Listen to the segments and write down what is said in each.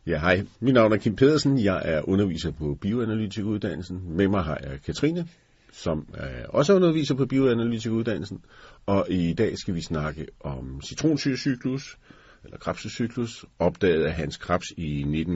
Ja, hej. Mit navn er Kim Pedersen. Jeg er underviser på bioanalytikeruddannelsen. Med mig har jeg Katrine, som også er underviser på bioanalytikeruddannelsen. Og i dag skal vi snakke om citronsyrecyklus, eller Krebs' opdaget af Hans Krebs i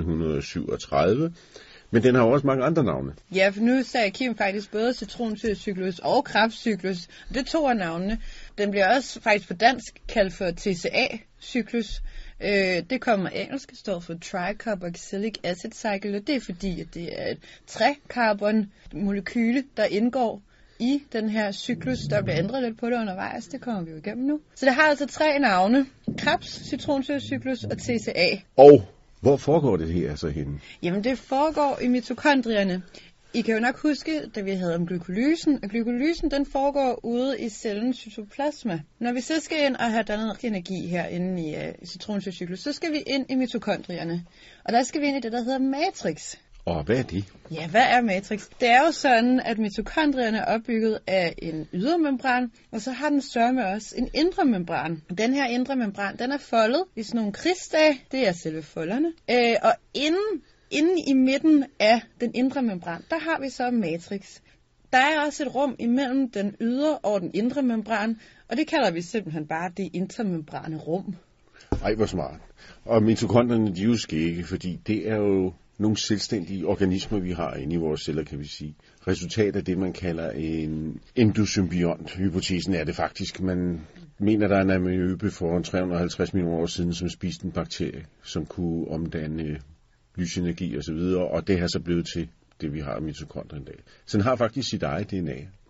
1937. Men den har også mange andre navne. Ja, for nu sagde Kim faktisk både citronsyrecyklus og Krebs-cyklus. Det er 2 af navnene. Den bliver også faktisk på dansk kaldt for TCA-cyklus. Det kommer engelsk, står for Tricarboxylic Acid Cycle, og det er fordi, at det er et trækarbon-molekyle, der indgår i den her cyklus. Der bliver ændret lidt på det undervejs, det kommer vi jo igennem nu. Så det har altså 3 navne: Krebs, citronsyrecyklus og TCA. Og hvor foregår det her så henne? Jamen det foregår i mitokondrierne. I kan jo nok huske, da vi havde om glykolysen, og glykolysen den foregår ude i cellens cytoplasma. Når vi så skal ind og have dannet energi herinde i citronsyrecyklus, så skal vi ind i mitokondrierne. Og der skal vi ind i det, der hedder matrix. Og hvad er det? Ja, hvad er matrix? Det er jo sådan, at mitokondrierne er opbygget af en ydre membran, og så har den sørme også en indre membran. Den her indre membran, den er foldet i sådan nogle krigsdage. Det er selve folderne. Og inde i midten af den indre membran, der har vi så matrix. Der er også et rum imellem den ydre og den indre membran, og det kalder vi simpelthen bare det intermembrane rum. Ej, hvor smart. Og mitokondrierne, de er jo skægge, fordi det er jo nogle selvstændige organismer, vi har inde i vores celler, kan vi sige. Resultat af det, man kalder en endosymbiont. Hypotesen er det faktisk. Man mener, der er en amøbe for 350 millioner år siden, som spiste en bakterie, som kunne omdanne lysenergi osv., og det har så blevet til det, vi har af mitokondrien i dag. Så den har faktisk sit eget DNA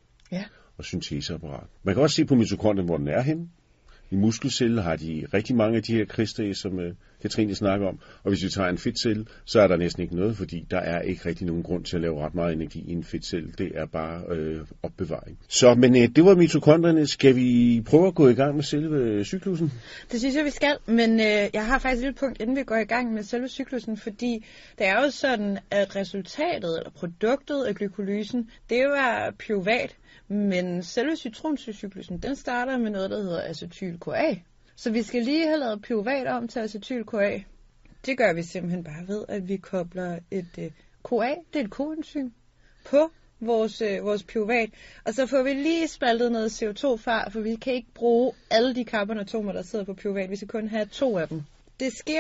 og synteseapparat. Man kan også se på mitokondrien, hvor den er henne. I muskelceller har de rigtig mange af de her krigsdage, som Katrine snakker om. Og hvis vi tager en fedtcelle, så er der næsten ikke noget, fordi der er ikke rigtig nogen grund til at lave ret meget energi i en fedtcelle. Det er bare opbevaring. Så, men det var mitokondrierne. Skal vi prøve at gå i gang med selve cyklusen? Det synes jeg, vi skal. Men jeg har faktisk et lille punkt, inden vi går i gang med selve cyklusen, fordi det er jo sådan, at resultatet eller produktet af glykolysen, det er pyruvat. Men selve citronsyrecyklusen, den starter med noget, der hedder acetyl-CoA. Så vi skal lige have lavet pyruvat om til acetyl-CoA. Det gør vi simpelthen bare ved, at vi kobler et CoA, det er et koenzym, på vores pyruvat. Og så får vi lige spaltet noget CO2 fra, for vi kan ikke bruge alle de carbonatomer, der sidder på pyruvat. Vi skal kun have 2 af dem. Det sker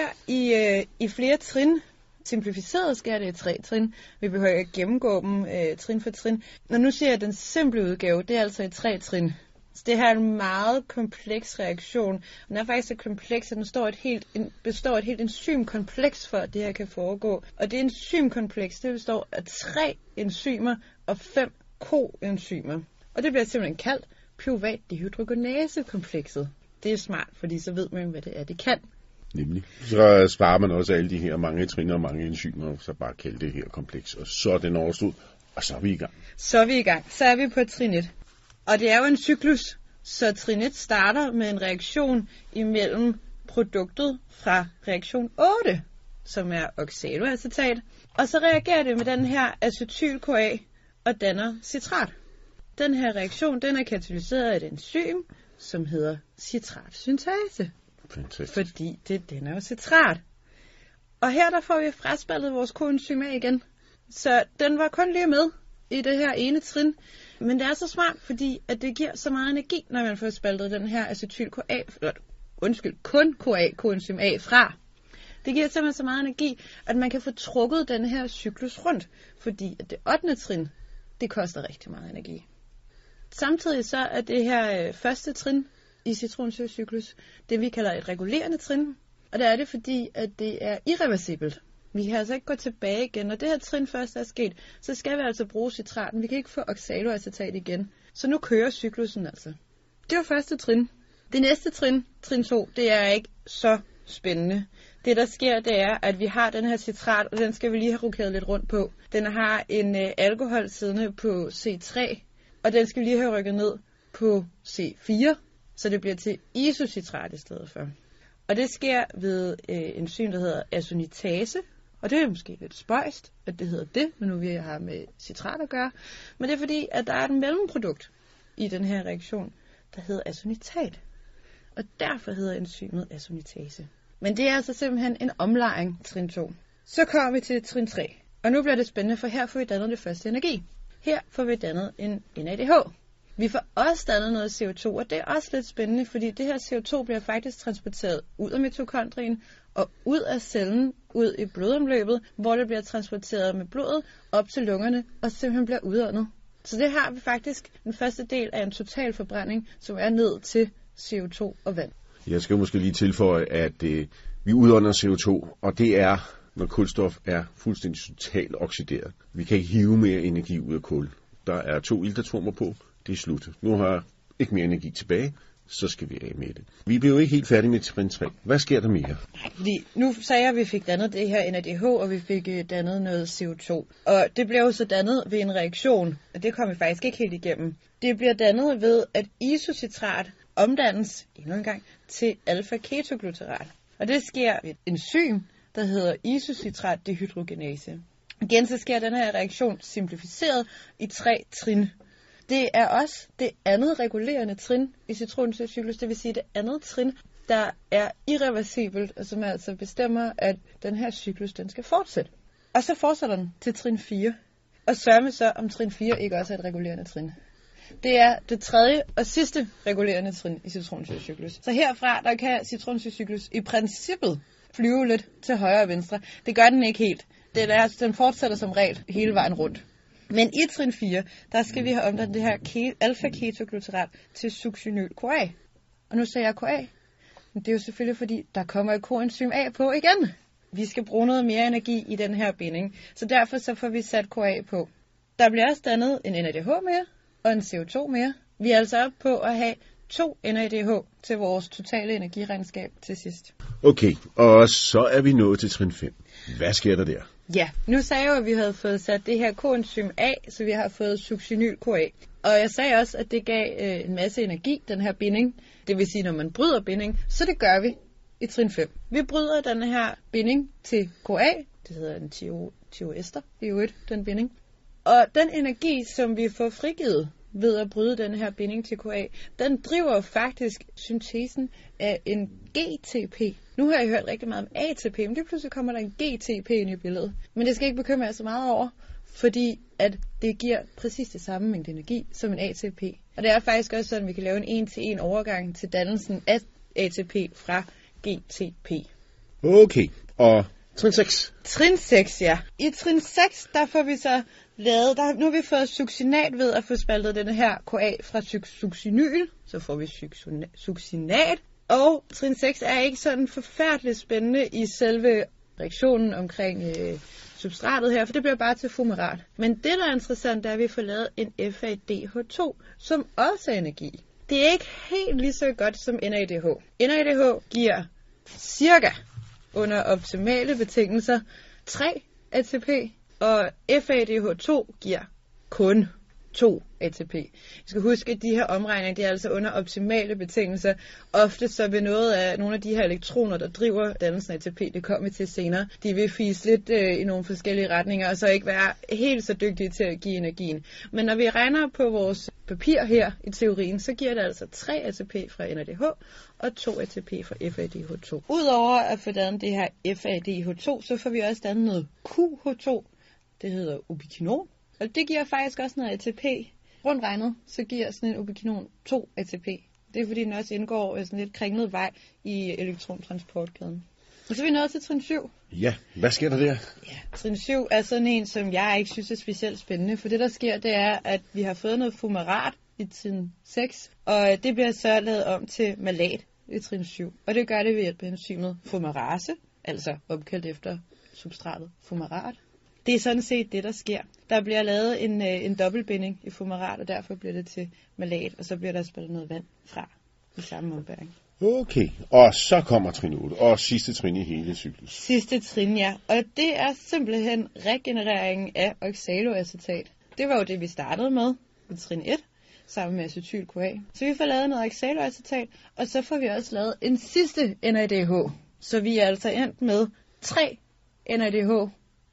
i flere trin. Simplificeret sker det i 3 trin. Vi behøver ikke gennemgå dem trin for trin. Når nu siger jeg den simple udgave, det er altså i 3 trin. Så det her er en meget kompleks reaktion. Den er faktisk så kompleks, at den består af et helt enzymkompleks for, at det her kan foregå. Og det enzymkompleks, det består af 3 enzymer og 5 koenzymer. Og det bliver simpelthen kaldt pyruvat dehydrogenasekomplekset. Det er smart, fordi så ved man, hvad det er, det kan. Nemlig. Så sparer man også alle de her mange trin og mange enzymer, så bare kalde det her kompleks. Og så er den overstået, og så er vi i gang. Så er vi på trin 1. Og det er jo en cyklus, så trin 1 starter med en reaktion imellem produktet fra reaktion 8, som er oxaloacetat. Og så reagerer det med den her acetyl-CoA og danner citrat. Den her reaktion, den er katalyseret af et enzym, som hedder citratsyntase. Fantastisk. Fordi det danner jo citrat. Og her der får vi fraspaltet vores koenzym af igen. Så den var kun lige med i det her ene trin. Men det er så smart, fordi at det giver så meget energi, når man får spaltet den her acetyl-CoA, kun koenzym A fra. Det giver simpelthen så meget energi, at man kan få trukket den her cyklus rundt. Fordi at det 8. trin, det koster rigtig meget energi. Samtidig så er det her første trin i citronsyrecyklus, det vi kalder et regulerende trin. Og det er det, fordi at det er irreversibelt. Vi kan altså ikke gå tilbage igen. Når det her trin først er sket, så skal vi altså bruge citraten. Vi kan ikke få oxaloacetat igen. Så nu kører cyklusen altså. Det var første trin. Det næste trin, trin 2, det er ikke så spændende. Det der sker, det er, at vi har den her citrat, og den skal vi lige have rokeret lidt rundt på. Den har en alkohol siddende på C3, og den skal vi lige have rykket ned på C4. Så det bliver til isocitrat i stedet for. Og det sker ved enzym, der hedder azonitase. Og det er måske lidt spøjst, at det hedder det, men nu vi har med citrat at gøre. Men det er fordi, at der er et mellemprodukt i den her reaktion, der hedder azonitat. Og derfor hedder enzymet azonitase. Men det er altså simpelthen en omlejring, trin 2. Så kommer vi til trin 3. Og nu bliver det spændende, for her får vi dannet det første energi. Her får vi dannet en NADH. Vi får også dannet noget CO2, og det er også lidt spændende, fordi det her CO2 bliver faktisk transporteret ud af mitokondrien og ud af cellen, ud i blodomløbet, hvor det bliver transporteret med blodet op til lungerne og simpelthen bliver udåndet. Så det har vi faktisk den første del af en total forbrænding, som er ned til CO2 og vand. Jeg skal måske lige tilføje, at vi udånder CO2, og det er, når kulstof er fuldstændig totalt oxideret. Vi kan ikke hive mere energi ud af kul. Der er 2 iltatomer på, det er slut. Nu har jeg ikke mere energi tilbage, så skal vi af med det. Vi blev jo ikke helt færdige med trin 3. Hvad sker der mere? Nu sagde jeg, at vi fik dannet det her NADH, og vi fik dannet noget CO2. Og det blev jo så dannet ved en reaktion, og det kom vi faktisk ikke helt igennem. Det bliver dannet ved, at isocitrat omdannes endnu en gang til alfa-ketogluterat. Og det sker ved et enzym, der hedder isocitrat-dehydrogenase. Igen så sker den her reaktion simplificeret i 3 trin. Det er også det andet regulerende trin i citronsyrecyklus, det vil sige det andet trin, der er irreversibelt, og som altså bestemmer, at den her cyklus den skal fortsætte. Og så fortsætter den til trin 4. Og sørger så, om trin 4 ikke også er et regulerende trin. Det er det tredje og sidste regulerende trin i citronsyrecyklus. Så herfra, der kan citronsyrecyklus i princippet flyve lidt til højre og venstre. Det gør den ikke helt. Den fortsætter som regel hele vejen rundt. Men i trin 4, der skal vi have omdannet det her alfa-ketogluterat til succinyl-CoA. Og nu siger jeg CoA, men det er jo selvfølgelig fordi, der kommer et coenzym A på igen. Vi skal bruge noget mere energi i den her binding, så derfor så får vi sat CoA på. Der bliver også dannet en NADH mere og en CO2 mere. Vi er altså oppe på at have 2 NADH til vores totale energiregnskab til sidst. Okay, og så er vi nået til trin 5. Hvad sker der der? Ja, nu sagde jeg jo, at vi havde fået sat det her coenzym A, så vi har fået succinyl-CoA. Og jeg sagde også, at det gav en masse energi, den her binding. Det vil sige, når man bryder binding, så det gør vi i trin 5. Vi bryder den her binding til CoA, det hedder en thioester i øvrigt, den binding. Og den energi, som vi får frigivet ved at bryde den her binding til CoA, den driver faktisk syntesen af en GTP. Nu har jeg hørt rigtig meget om ATP, men det pludselig kommer der en GTP ind i billedet. Men det skal ikke bekymre jer så meget over, fordi at det giver præcis det samme mængde energi som en ATP. Og det er faktisk også sådan, at vi kan lave en 1-til-1 overgang til dannelsen af ATP fra GTP. Okay, og trin 6? Trin 6, ja. I trin 6, der får vi så lavet, nu har vi fået succinat ved at få spaltet denne her CoA fra succinyl, så får vi succinat. Og trin 6 er ikke sådan forfærdeligt spændende i selve reaktionen omkring substratet her, for det bliver bare til fumarat. Men det, der er interessant, det er, at vi får lavet en FADH2, som også er energi. Det er ikke helt lige så godt som NADH. NADH giver cirka under optimale betingelser 3 ATP, og FADH2 giver kun 2 ATP. I skal huske, at de her omregninger, de er altså under optimale betingelser. Ofte så vil nogle af de her elektroner, der driver dannelsen af ATP, det kommer vi til senere, de vil fise lidt i nogle forskellige retninger, og så ikke være helt så dygtige til at give energien. Men når vi regner på vores papir her i teorien, så giver det altså 3 ATP fra NADH og 2 ATP fra FADH2. Udover at få dannet det her FADH2, så får vi også dannet noget QH2. Det hedder ubiquinon. Og det giver faktisk også noget ATP. Rundt regnet, så giver sådan en ubiquinon 2 ATP. Det er fordi, den også indgår sådan lidt kringlet vej i elektrontransportkæden. Og så er vi nået til trin 7. Ja, hvad sker der der? Ja, trin 7 er sådan en, som jeg ikke synes er specielt spændende. For det, der sker, det er, at vi har fået noget fumarat i trin 6. Og det bliver så lavet om til malat i trin 7. Og det gør det ved hjælp af enzymet fumarase, altså opkaldt efter substratet fumarat. Det er sådan set det, der sker. Der bliver lavet en dobbeltbinding i fumarat, og derfor bliver det til malat, og så bliver der spillet noget vand fra i samme ombæring. Okay, og så kommer trin 8, og sidste trin i hele cyklus. Sidste trin, ja. Og det er simpelthen regenereringen af oxaloacetat. Det var jo det, vi startede med i trin 1, sammen med acetyl-CoA. Så vi får lavet noget oxaloacetat, og så får vi også lavet en sidste NADH. Så vi er altså endt med 3 NADH,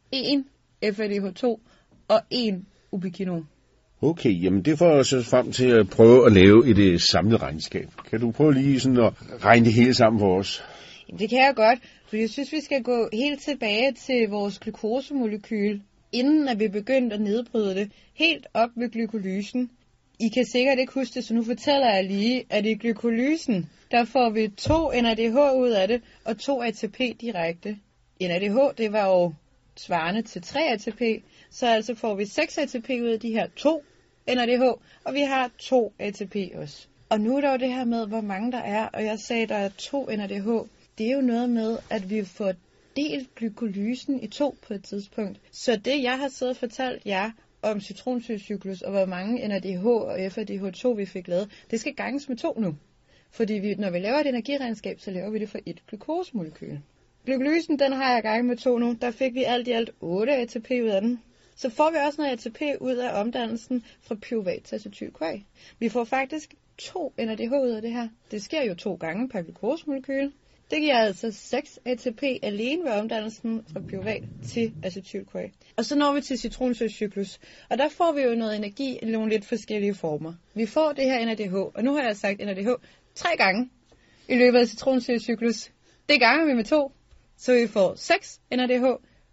1 FADH2 og 1 ubiquinon. Okay, jamen det får os frem til at prøve at lave et samlet regnskab. Kan du prøve lige sådan at regne det hele sammen for os? Jamen, det kan jeg godt, for jeg synes, vi skal gå helt tilbage til vores glukosemolekyl, inden at vi begyndte at nedbryde det, helt op ved glykolysen. I kan sikkert ikke huske det, så nu fortæller jeg lige, at i glykolysen, der får vi 2 NADH ud af det, og 2 ATP direkte. NADH, det var jo svarende til 3 ATP, så altså får vi 6 ATP ud af de her 2 NADH, og vi har 2 ATP også. Og nu er der jo det her med, hvor mange der er, og jeg sagde, der er 2 NADH. Det er jo noget med, at vi får delt glykolysen i 2 på et tidspunkt. Så det, jeg har siddet og fortalt jer om citronsyrecyklus, og hvor mange NADH og FADH2 vi fik lavet, det skal ganges med 2 nu. Fordi når vi laver et energiregnskab, så laver vi det for et glukosemolekyl. Glykolysen, den har jeg ganget med 2 nu. Der fik vi alt i alt 8 ATP ud af den. Så får vi også noget ATP ud af omdannelsen fra pyruvat til acetyl-CoA. Vi får faktisk 2 NADH ud af det her. Det sker jo 2 gange per glukosemolekyl. Det giver altså 6 ATP alene ved omdannelsen fra pyruvat til acetyl-CoA. Og så når vi til citronsyrecyklus, og der får vi jo noget energi i nogle lidt forskellige former. Vi får det her NADH, og nu har jeg sagt NADH 3 gange i løbet af citronsyrecyklus. Det ganger vi med 2, så vi får 6 NADH,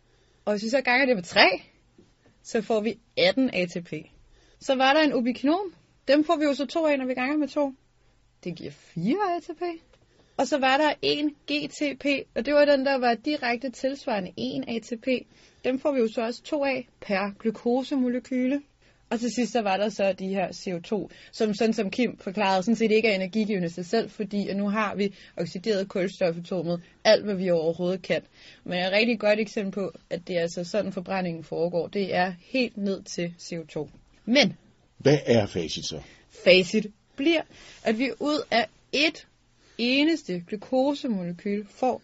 og hvis vi så ganger det med 3, så får vi 18 ATP. Så var der en ubiquinon. Dem får vi jo så 2 af, når vi ganger med 2. Det giver 4 ATP. Og så var der 1 GTP, og det var den, der var direkte tilsvarende 1 ATP. Dem får vi jo så også 2 af per glukosemolekyle. Og til sidst så var der så de her CO2, som sådan som Kim forklarede, sådan set ikke er energigivende sig selv, fordi at nu har vi oxideret kulstofatomet, alt hvad vi overhovedet kan. Men et rigtig godt eksempel på, at det er altså sådan forbrændingen foregår, det er helt ned til CO2. Men hvad er facit så? Facit bliver, at vi ud af et eneste glukosemolekyl får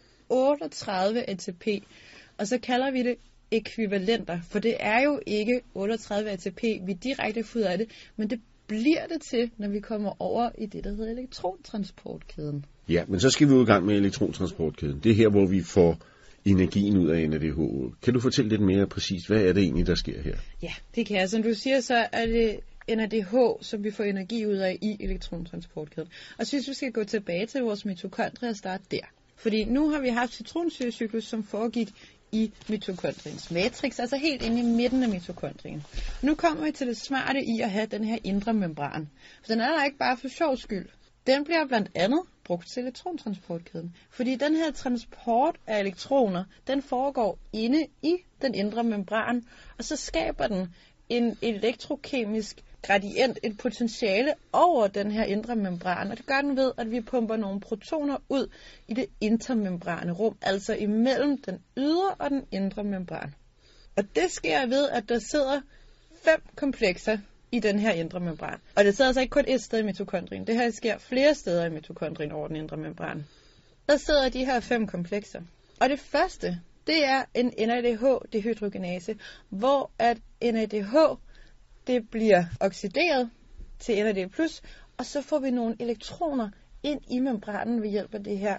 38 ATP, og så kalder vi det ekvivalenter, for det er jo ikke 38 ATP, vi direkte får ud af det, men det bliver det til, når vi kommer over i det, der hedder elektrontransportkæden. Ja, men så skal vi jo i gang med elektrontransportkæden. Det er her, hvor vi får energien ud af NADH. Kan du fortælle lidt mere præcist, hvad er det egentlig, der sker her? Ja, det kan jeg. Som du siger, så er det NADH, som vi får energi ud af i elektrontransportkæden. Og jeg synes, vi skal gå tilbage til vores mitokondrier og starte der. Fordi nu har vi haft citronsyrecyklus, som foregik i mitokondriens matrix, altså helt inde i midten af mitokondrien. Nu kommer vi til det smarte i at have den her indre membran. For den er der ikke bare for sjov skyld. Den bliver blandt andet brugt til elektrontransportkæden. Fordi den her transport af elektroner, den foregår inde i den indre membran, og så skaber den en elektrokemisk gradient, et potentiale over den her indre membran, og det gør den ved, at vi pumper nogle protoner ud i det intermembrane rum, altså imellem den ydre og den indre membran. Og det sker ved, at der sidder 5 komplekser i den her indre membran. Og det sidder altså ikke kun et sted i mitokondrien. Det her sker flere steder i mitokondrien over den indre membran. Der sidder de her 5 komplekser. Og det første, det er en NADH-dehydrogenase, hvor at NADH det bliver oxideret til NAD+, og så får vi nogle elektroner ind i membranen ved hjælp af det her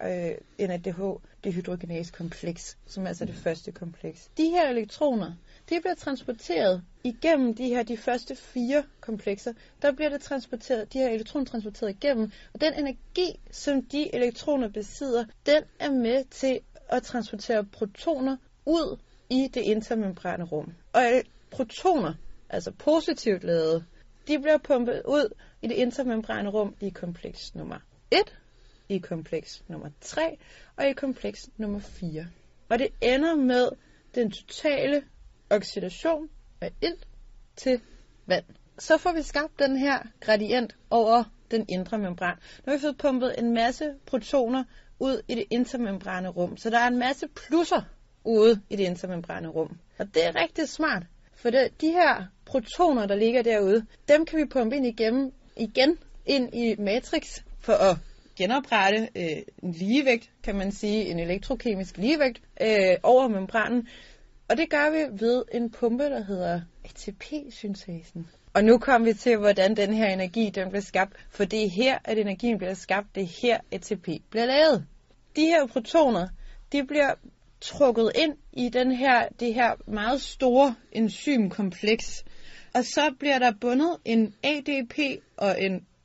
NADH-dehydrogenase-kompleks, som er altså det første kompleks. De her elektroner, de bliver transporteret igennem de første 4 komplekser. Der bliver det transporteret, de her elektroner transporteret igennem, og den energi, som de elektroner besidder, den er med til at transportere protoner ud i det intermembrane rum. Og protoner, altså positivt ladede, de bliver pumpet ud i det intermembrane rum i kompleks nummer 1, i kompleks nummer 3 og i kompleks nummer 4. Og det ender med den totale oxidation af ilt til vand. Så får vi skabt den her gradient over den indre membran. Nu har vi fået pumpet en masse protoner ud i det intermembrane rum. Så der er en masse plusser ude i det intermembrane rum. Og det er rigtig smart. For de her protoner, der ligger derude, dem kan vi pumpe ind igen ind i matrix for at genoprette en ligevægt, kan man sige, en elektrokemisk ligevægt over membranen. Og det gør vi ved en pumpe, der hedder ATP-syntasen. Og nu kommer vi til, hvordan den her energi den bliver skabt, for det er her, at energien bliver skabt, det er her ATP bliver lavet. De her protoner, de bliver trukket ind i det her meget store enzymkompleks, og så bliver der bundet en ADP og en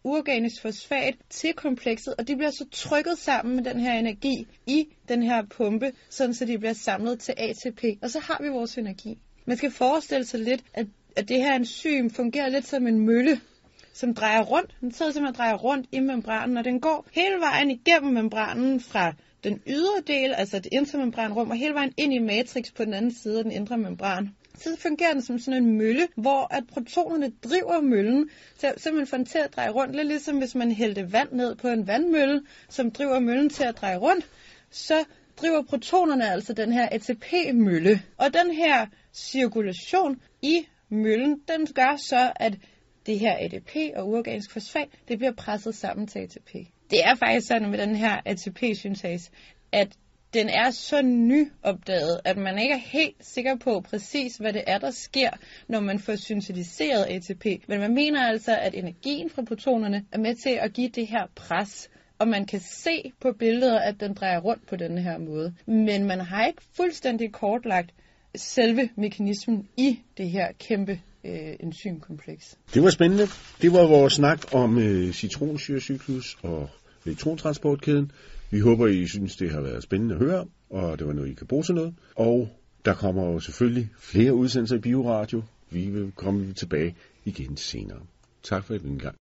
uorganisk fosfat til komplekset, og de bliver så trykket sammen med den her energi i den her pumpe, sådan så de bliver samlet til ATP, og så har vi vores energi. Man skal forestille sig lidt, at det her enzym fungerer lidt som en mølle, som drejer rundt. Den sidder simpelthen og drejer rundt i membranen, og den går hele vejen igennem membranen fra den ydre del, altså det intermembranrum, og hele vejen ind i matrix på den anden side af den indre membran. Så fungerer den som sådan en mølle, hvor at protonerne driver møllen, så simpelthen får den til at dreje rundt. Lidt ligesom hvis man hældte vand ned på en vandmølle, som driver møllen til at dreje rundt, så driver protonerne altså den her ATP-mølle. Og den her cirkulation i møllen, den gør så, at det her ADP og uorganisk fosfat, det bliver presset sammen til ATP. Det er faktisk sådan med den her ATP-syntase, at den er så nyopdaget, at man ikke er helt sikker på præcis, hvad det er, der sker, når man får syntetiseret ATP. Men man mener altså, at energien fra protonerne er med til at give det her pres, og man kan se på billeder, at den drejer rundt på denne her måde. Men man har ikke fuldstændig kortlagt selve mekanismen i det her kæmpe enzymkompleks. Det var spændende. Det var vores snak om citronsyrecyklus og elektrontransportkæden. Vi håber, I synes, det har været spændende at høre, og det var noget, I kan bruge til noget. Og der kommer jo selvfølgelig flere udsendelser i Bioradio. Vi vil komme tilbage igen senere. Tak for den gang.